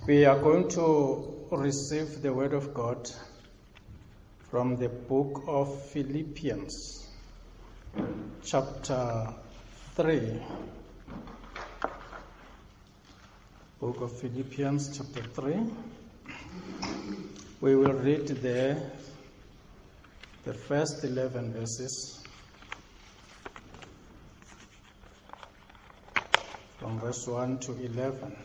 We are going to receive the Word of God from the book of Philippians, chapter 3. Book of Philippians, chapter 3. We will read there the first 11 verses, from verse 1 to 11.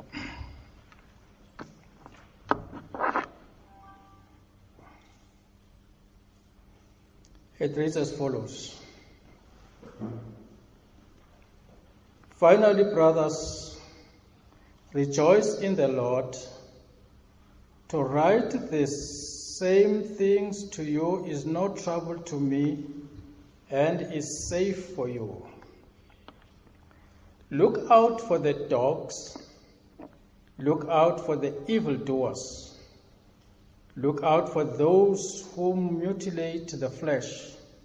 It reads as follows. Finally, brothers, rejoice in the Lord. To write the same things to you is no trouble to me and is safe for you. Look out for the dogs. Look out for the evildoers. Look out for those who mutilate the flesh.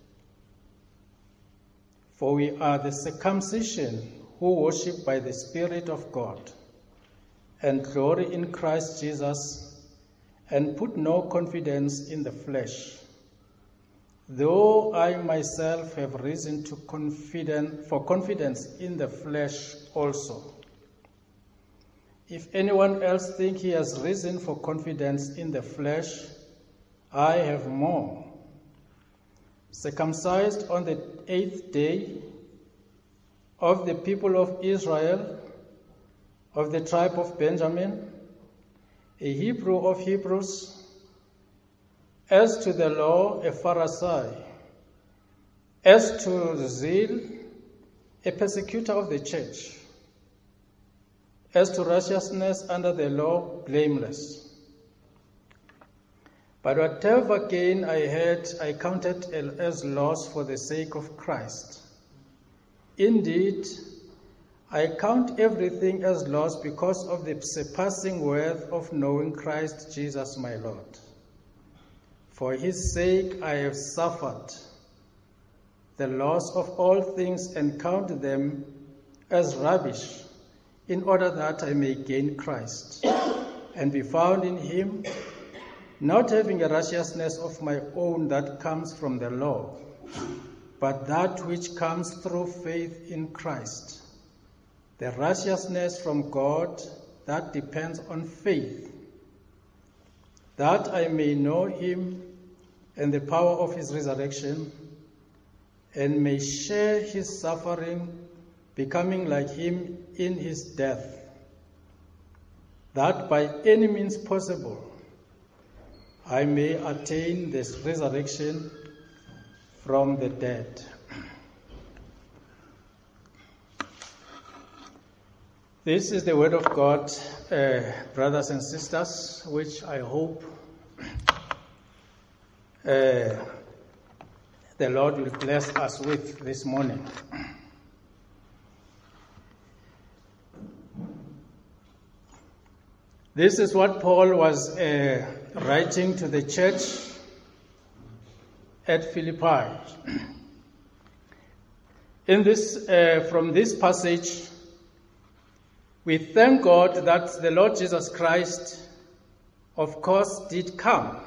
For we are the circumcision who worship by the Spirit of God and glory in Christ Jesus and put no confidence in the flesh, though I myself have reason for confidence in the flesh also. If anyone else think he has reason for confidence in the flesh, I have more. Circumcised on the 8th day, of the people of Israel, of the tribe of Benjamin, a Hebrew of Hebrews, as to the law, a Pharisee, as to zeal, a persecutor of the church, as to righteousness under the law, blameless. But whatever gain I had, I counted as loss for the sake of Christ. Indeed, I count everything as loss because of the surpassing worth of knowing Christ Jesus my Lord. For his sake I have suffered the loss of all things and count them as rubbish, in order that I may gain Christ and be found in him, not having a righteousness of my own that comes from the law, but that which comes through faith in Christ, the righteousness from God that depends on faith, that I may know him and the power of his resurrection, and may share his suffering, becoming like him in his death, that by any means possible I may attain this resurrection from the dead. This is the word of God, brothers and sisters, which I hope the Lord will bless us with this morning. This is what Paul was writing to the church at Philippi. In this, from this passage, we thank God that the Lord Jesus Christ, of course, did come,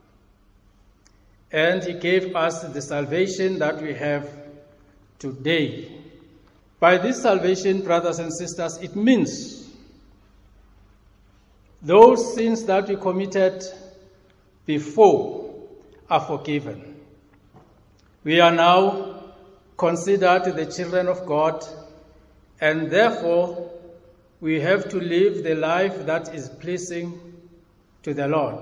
and he gave us the salvation that we have today. By this salvation, brothers and sisters, it means those sins that we committed before are forgiven. We are now considered the children of God, and therefore we have to live the life that is pleasing to the Lord.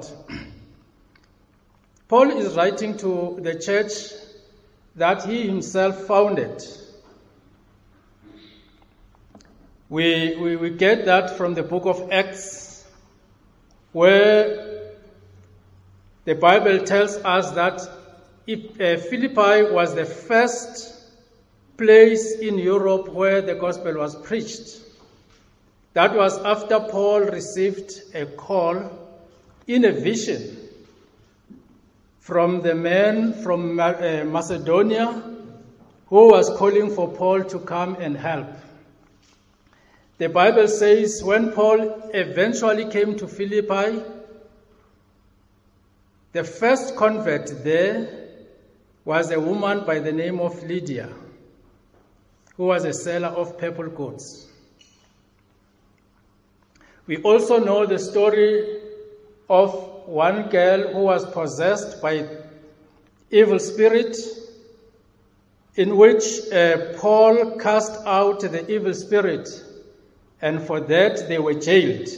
Paul is writing to the church that he himself founded. We get that from the book of Acts, where the Bible tells us that Philippi was the first place in Europe where the gospel was preached. That was after Paul received a call in a vision from the man from Macedonia who was calling for Paul to come and help. The Bible says when Paul eventually came to Philippi, the first convert there was a woman by the name of Lydia, who was a seller of purple goods. We also know the story of one girl who was possessed by evil spirit, in which Paul cast out the evil spirit, and for that they were jailed.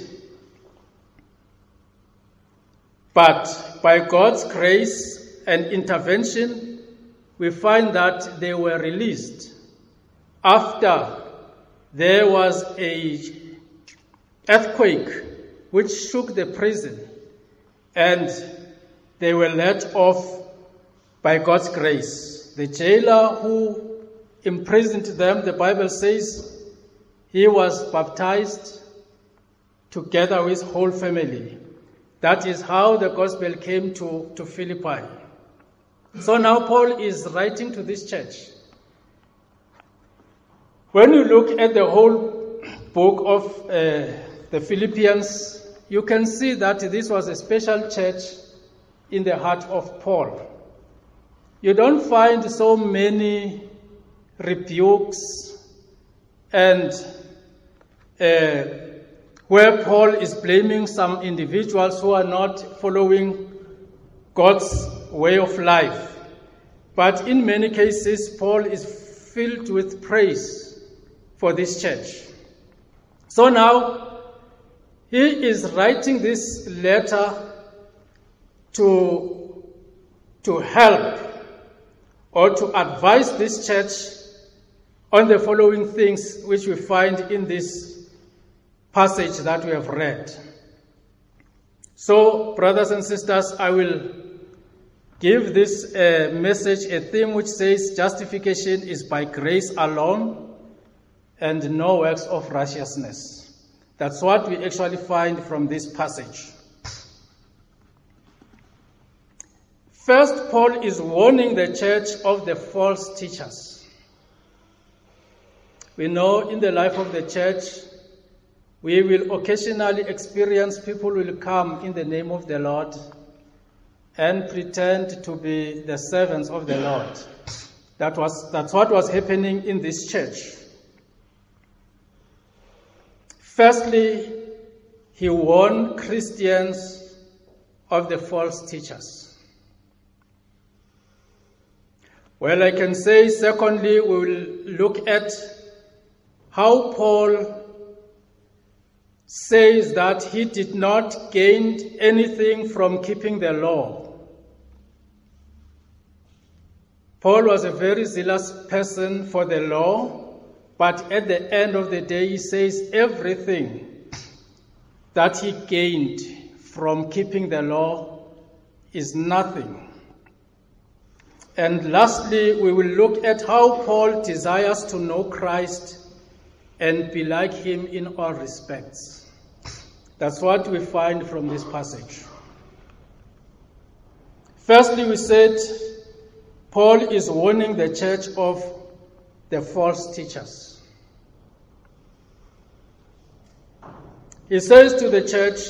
But by God's grace and intervention, we find that they were released after there was an earthquake which shook the prison, and they were let off by God's grace. The jailer who imprisoned them, the Bible says, he was baptized together with his whole family. That is how the gospel came to Philippi. So now Paul is writing to this church. When you look at the whole book of the Philippians, you can see that this was a special church in the heart of Paul. You don't find so many rebukes and where Paul is blaming some individuals who are not following God's way of life. But in many cases, Paul is filled with praise for this church. So now, he is writing this letter to help or to advise this church on the following things which we find in this passage that we have read. So, brothers and sisters, I will give this message a theme which says justification is by grace alone and no works of righteousness. That's what we actually find from this passage. First, Paul is warning the church of the false teachers. We know in the life of the church, we will occasionally experience people will come in the name of the Lord and pretend to be the servants of the Lord. That's what was happening in this church. Firstly, he warned Christians of the false teachers. Well, I can say, secondly, we will look at how Paul says that he did not gain anything from keeping the law. Paul was a very zealous person for the law, but at the end of the day, he says everything that he gained from keeping the law is nothing. And lastly, we will look at how Paul desires to know Christ and be like him in all respects. That's what we find from this passage. Firstly, we said Paul is warning the church of the false teachers. He says to the church,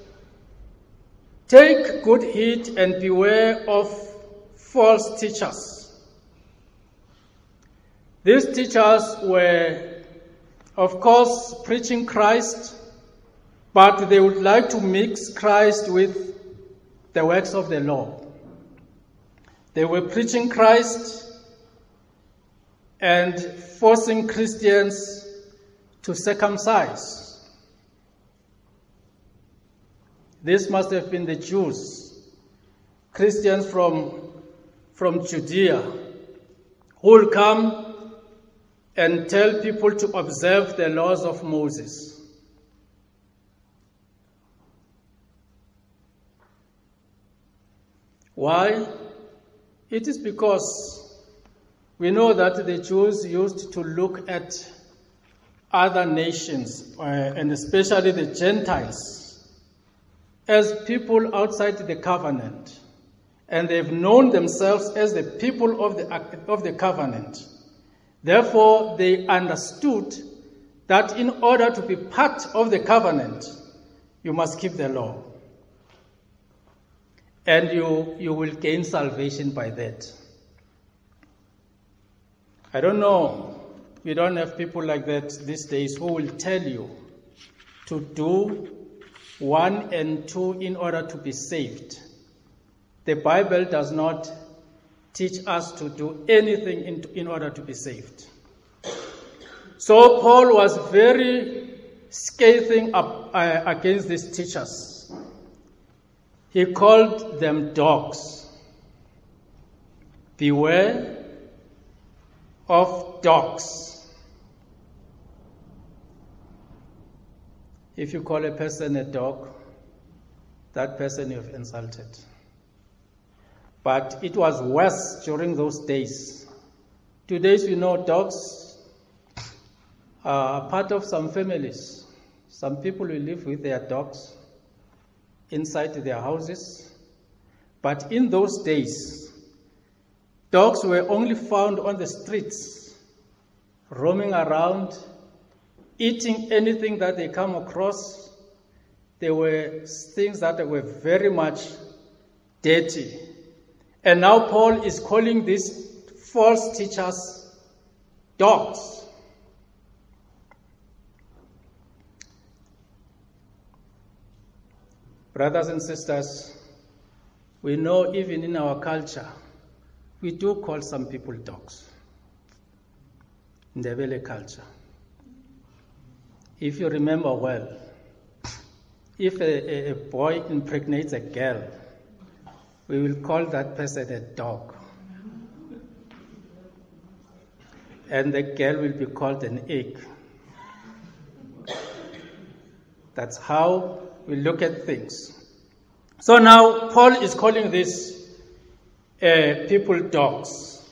take good heed and beware of false teachers. These teachers were, of course, preaching Christ, but they would like to mix Christ with the works of the law. They were preaching Christ and forcing Christians to circumcise. This must have been the Jews, Christians from Judea, who will come and tell people to observe the laws of Moses. Why? It is because we know that the Jews used to look at other nations, and especially the Gentiles, as people outside the covenant. And they've known themselves as the people of the covenant. Therefore, they understood that in order to be part of the covenant, you must keep the law. And you will gain salvation by that. I don't know. We don't have people like that these days who will tell you to do 1 and 2 in order to be saved. The Bible does not teach us to do anything in order to be saved. So Paul was very scathing against these teachers. He called them dogs. Beware of dogs. If you call a person a dog, that person you've insulted. But it was worse during those days. Today, we know dogs are part of some families. Some people will live with their dogs inside their houses. But in those days, dogs were only found on the streets, roaming around, eating anything that they come across. There were things that were very much dirty. And now Paul is calling these false teachers dogs. Brothers and sisters, we know even in our culture, we do call some people dogs. In the Ndebele culture. If you remember well, if a boy impregnates a girl, we will call that person a dog. And the girl will be called an egg. That's how we look at things. So now Paul is calling these people dogs.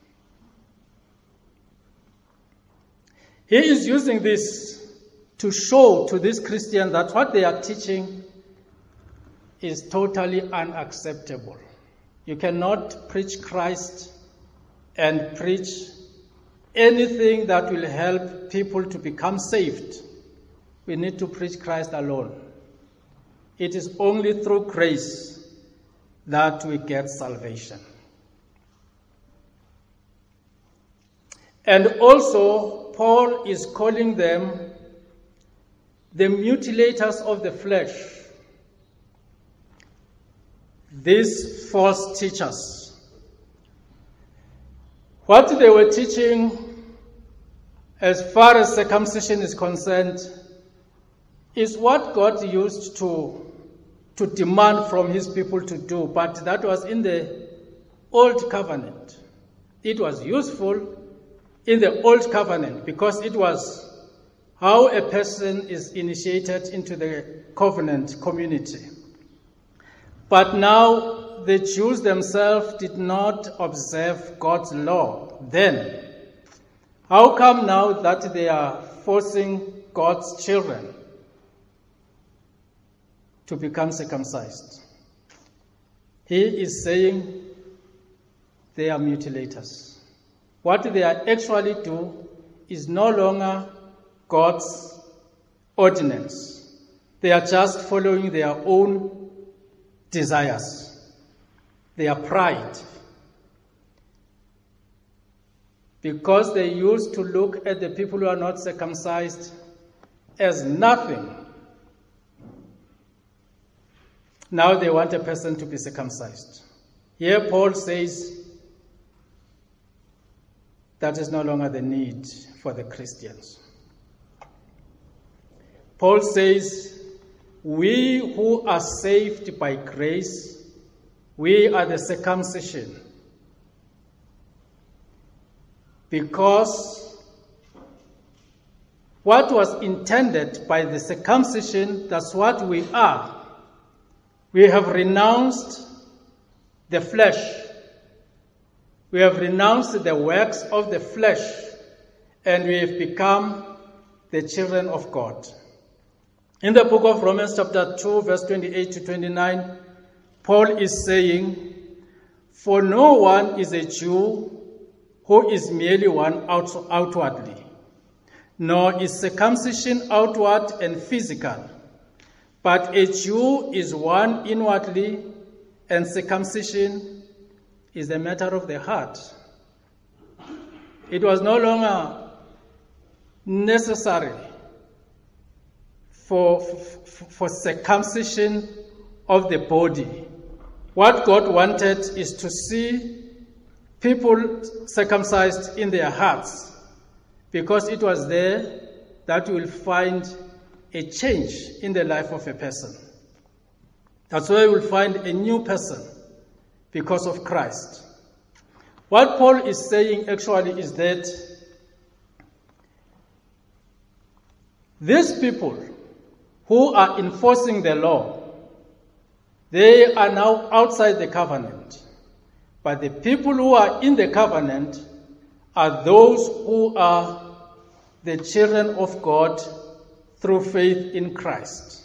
He is using this to show to these Christians that what they are teaching is totally unacceptable. You cannot preach Christ and preach anything that will help people to become saved. We need to preach Christ alone. It is only through grace that we get salvation. And also, Paul is calling them the mutilators of the flesh. These false teachers. What they were teaching as far as circumcision is concerned is what God used to demand from his people to do, but that was in the Old Covenant. It was useful in the Old Covenant because it was how a person is initiated into the covenant community. But now the Jews themselves did not observe God's law then. How come now that they are forcing God's children to become circumcised? He is saying they are mutilators. What they are actually do is no longer God's ordinance. They are just following their own desires, their pride. Because they used to look at the people who are not circumcised as nothing. Now they want a person to be circumcised. Here Paul says that is no longer the need for the Christians. Paul says, we who are saved by grace, we are the circumcision. Because what was intended by the circumcision, that's what we are. We have renounced the flesh. We have renounced the works of the flesh, and we have become the children of God. In the book of Romans chapter 2, verse 28 to 29, Paul is saying, for no one is a Jew who is merely one outwardly, nor is circumcision outward and physical, but a Jew is one inwardly, and circumcision is a matter of the heart. It was no longer necessary for circumcision of the body. What God wanted is to see people circumcised in their hearts, because it was there that you will find a change in the life of a person. That's why you will find a new person because of Christ. What Paul is saying actually is that these people who are enforcing the law, they are now outside the covenant. But the people who are in the covenant are those who are the children of God through faith in Christ.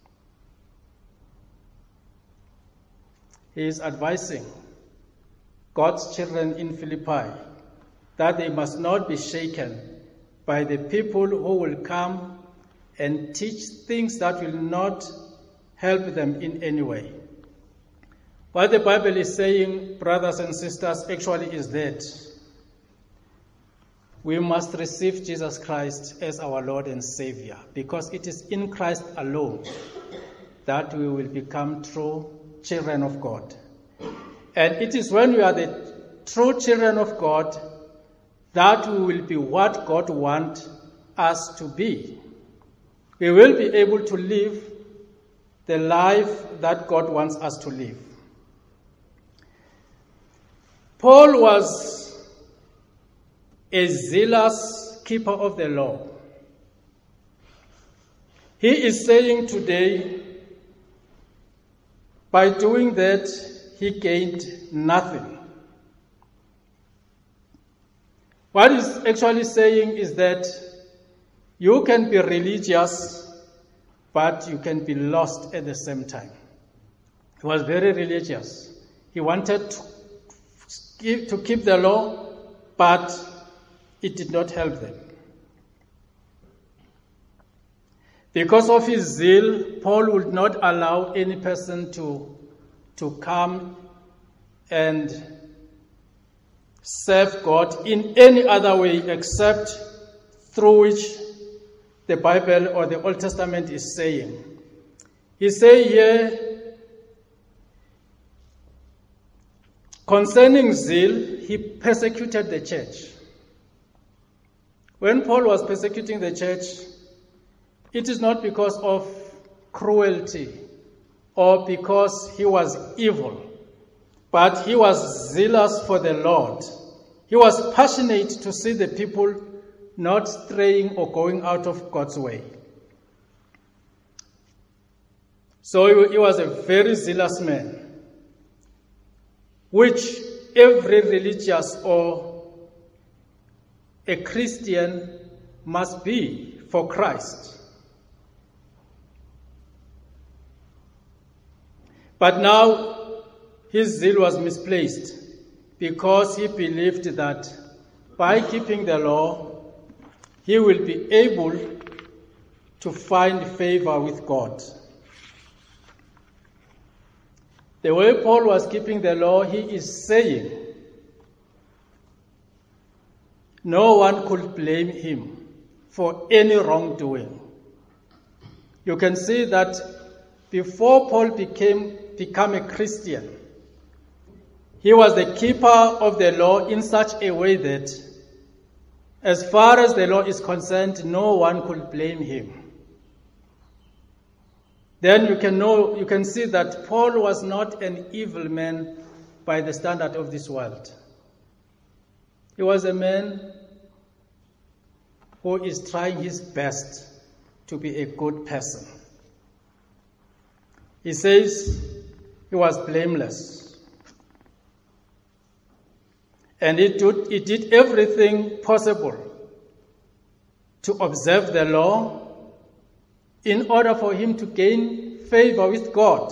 He is advising God's children in Philippi that they must not be shaken by the people who will come and teach things that will not help them in any way. What the Bible is saying, brothers and sisters, actually is that we must receive Jesus Christ as our Lord and Savior, because it is in Christ alone that we will become true children of God. And it is when we are the true children of God that we will be what God wants us to be. We will be able to live the life that God wants us to live. Paul was a zealous keeper of the law. He is saying today, by doing that, he gained nothing. What he's actually saying is that you can be religious, but you can be lost at the same time. He was very religious. He wanted to keep the law, but it did not help them. Because of his zeal, Paul would not allow any person to come and serve God in any other way except through which the Bible or the Old Testament is saying. He says here, concerning zeal, he persecuted the church. When Paul was persecuting the church, it is not because of cruelty or because he was evil, but he was zealous for the Lord. He was passionate to see the people not straying or going out of God's way. So he was a very zealous man, which every religious or a Christian must be for Christ. But now his zeal was misplaced because he believed that by keeping the law, he will be able to find favor with God. The way Paul was keeping the law, he is saying no one could blame him for any wrongdoing. You can see that before Paul became a Christian, he was the keeper of the law in such a way that as far as the law is concerned, no one could blame him. Then you can see that Paul was not an evil man by the standard of this world. He was a man who is trying his best to be a good person. He says he was blameless. And he did everything possible to observe the law in order for him to gain favor with God.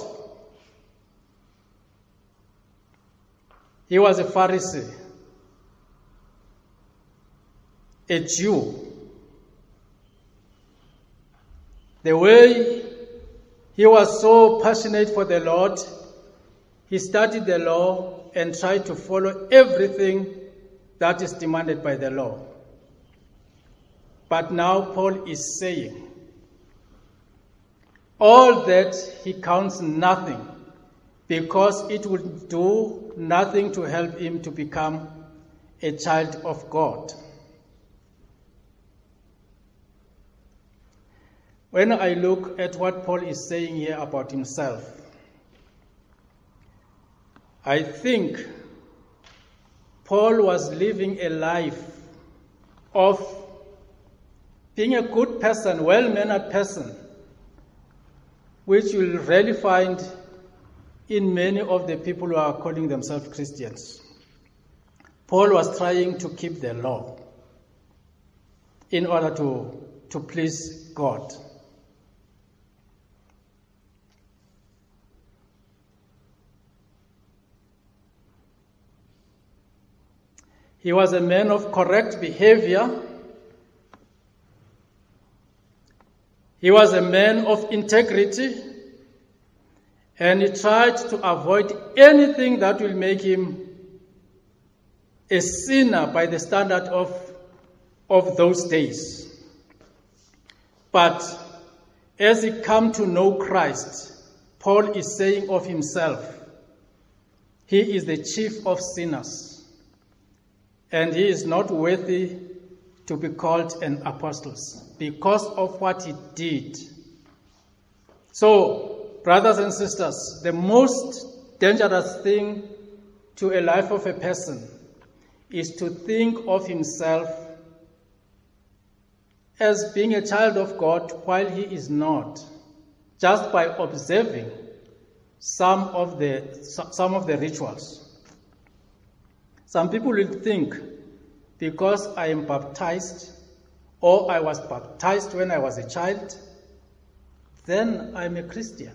He was a Pharisee, a Jew, The way he was so passionate for the Lord, he studied the law and tried to follow everything that is demanded by the law. But now Paul is saying, all that he counts nothing, because it would do nothing to help him to become a child of God. When I look at what Paul is saying here about himself, I think Paul was living a life of being a good person, well-mannered person, which you'll rarely find in many of the people who are calling themselves Christians. Paul was trying to keep the law in order to please God. He was a man of correct behavior. He was a man of integrity, and he tried to avoid anything that will make him a sinner by the standard of those days. But as he came to know Christ, Paul is saying of himself, he is the chief of sinners, and he is not worthy to be called an apostle because of what he did. So, brothers and sisters, the most dangerous thing to a life of a person is to think of himself as being a child of God while he is not, just by observing some of the rituals. Some people will think, because I am baptized, or I was baptized when I was a child, then I'm a Christian.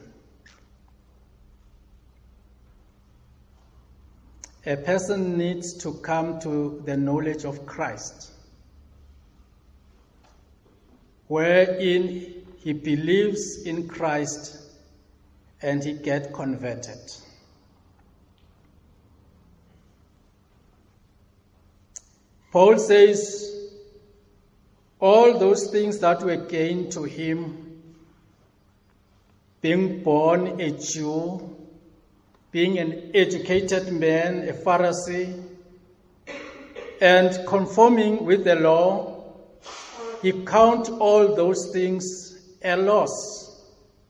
A person needs to come to the knowledge of Christ, wherein he believes in Christ and he gets converted. Paul says all those things that were gained to him, being born a Jew, being an educated man, a Pharisee, and conforming with the law, he counts all those things a loss.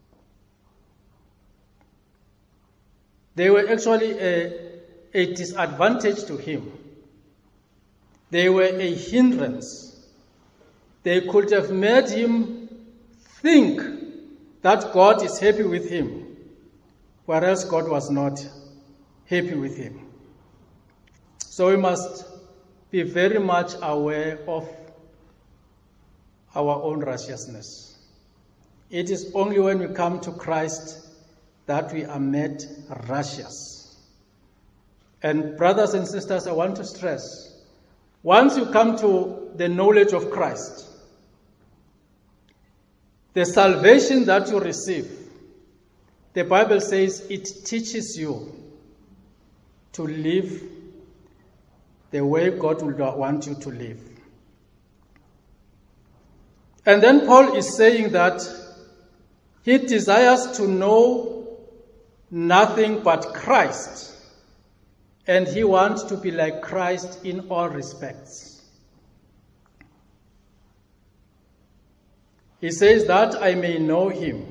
They were actually a disadvantage to him. They were a hindrance. They could have made him think that God is happy with him, whereas God was not happy with him. So we must be very much aware of our own righteousness. It is only when we come to Christ that we are made righteous. And brothers and sisters, I want to stress, once you come to the knowledge of Christ, the salvation that you receive, the Bible says it teaches you to live the way God would want you to live. And then Paul is saying that he desires to know nothing but Christ, and he wants to be like Christ in all respects. He says that I may know him,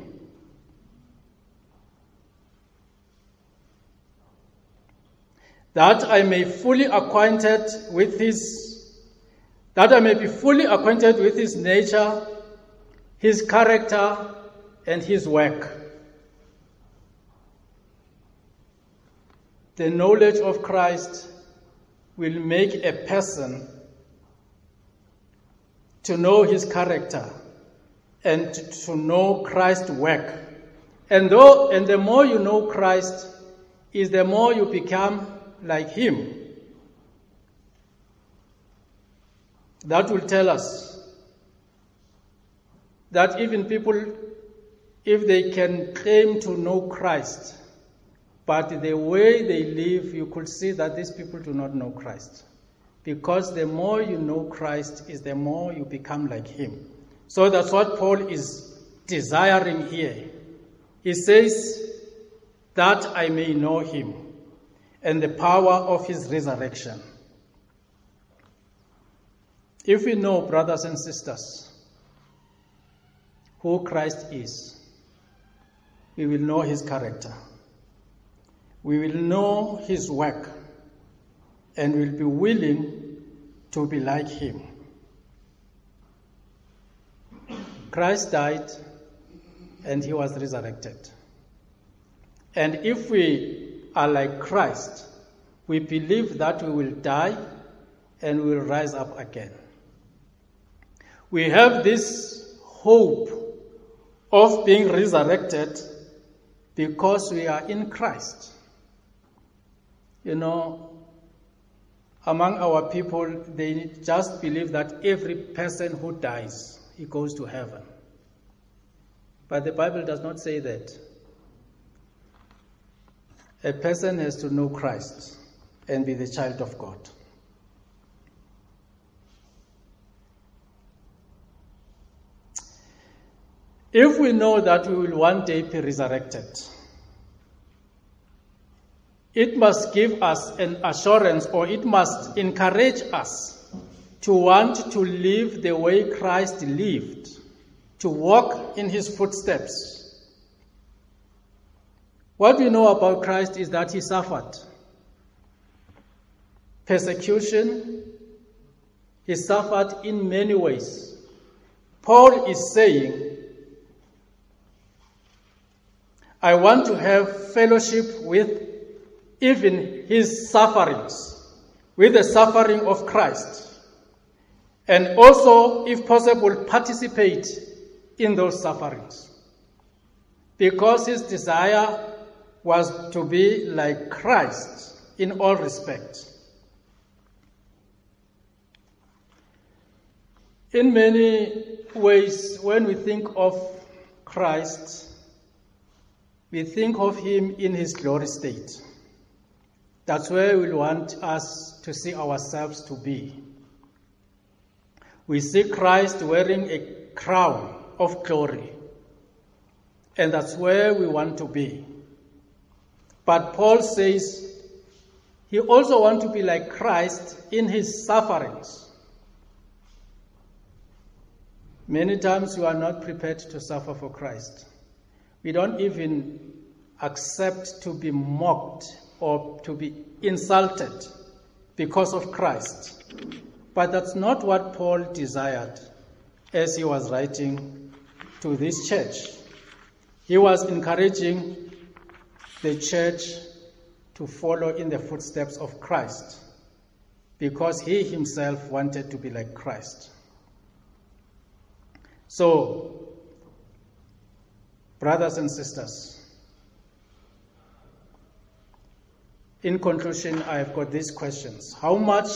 that I may be fully acquainted with his nature, his character, and his work. The knowledge of Christ will make a person to know his character and to know Christ's work. And the more you know Christ, is the more you become like him. That will tell us that even people if they can claim to know Christ, but the way they live, you could see that these people do not know Christ. Because the more you know Christ is the more you become like him. So that's what Paul is desiring here. He says that I may know him and the power of his resurrection. If we know, brothers and sisters, who Christ is, we will know his character. We will know his work and will be willing to be like him. Christ died and he was resurrected. And if we are like Christ, we believe that we will die and we will rise up again. We have this hope of being resurrected because we are in Christ. You know, among our people, they just believe that every person who dies, he goes to heaven. But the Bible does not say that. A person has to know Christ and be the child of God. If we know that we will one day be resurrected, it must give us an assurance, or it must encourage us to want to live the way Christ lived, to walk in his footsteps. What we know about Christ is that he suffered persecution. He suffered in many ways. Paul is saying, I want to have fellowship with even his sufferings, with the suffering of Christ, and also, if possible, participate in those sufferings. Because his desire was to be like Christ in all respects. In many ways, when we think of Christ, we think of him in his glory state. That's where we want us to see ourselves to be. We see Christ wearing a crown of glory, and that's where we want to be. But Paul says he also wants to be like Christ in his sufferings. Many times we are not prepared to suffer for Christ. We don't even accept to be mocked or to be insulted because of Christ. But that's not what Paul desired as he was writing to this church. He was encouraging the church to follow in the footsteps of Christ because he himself wanted to be like Christ. So, brothers and sisters, in conclusion, I have got these questions. How much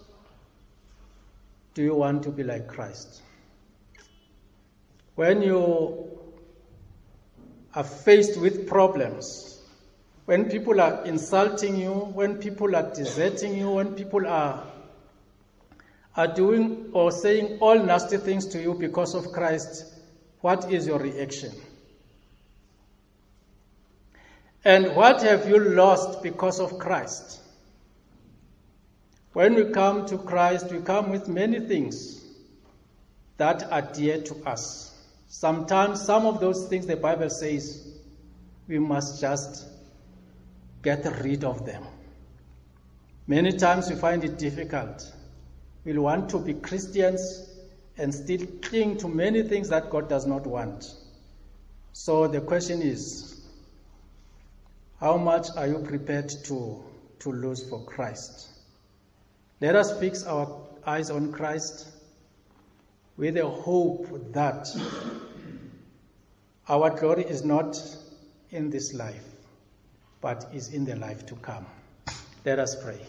do you want to be like Christ? When you are faced with problems, when people are insulting you, when people are deserting you, when people are doing or saying all nasty things to you because of Christ, what is your reaction? And what have you lost because of Christ? When we come to Christ, we come with many things that are dear to us. Sometimes some of those things the Bible says we must just get rid of them. Many times we find it difficult. We want to be Christians and still cling to many things that God does not want. So the question is, how much are you prepared to lose for Christ? Let us fix our eyes on Christ with a hope that our glory is not in this life, but is in the life to come. Let us pray.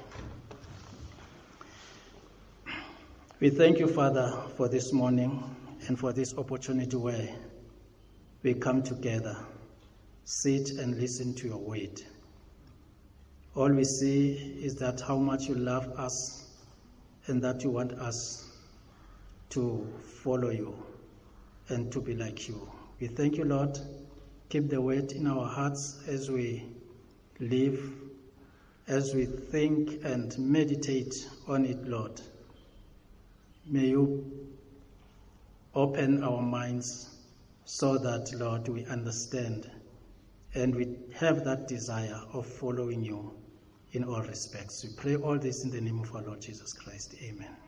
We thank you, Father, for this morning and for this opportunity where we come together, sit and listen to your word. All we see is that how much you love us and that you want us to follow you and to be like you. We thank you, Lord. Keep the word in our hearts as we live, as we think and meditate on it, Lord. May you open our minds so that, Lord, we understand and we have that desire of following you in all respects. We pray all this in the name of our Lord Jesus Christ. Amen.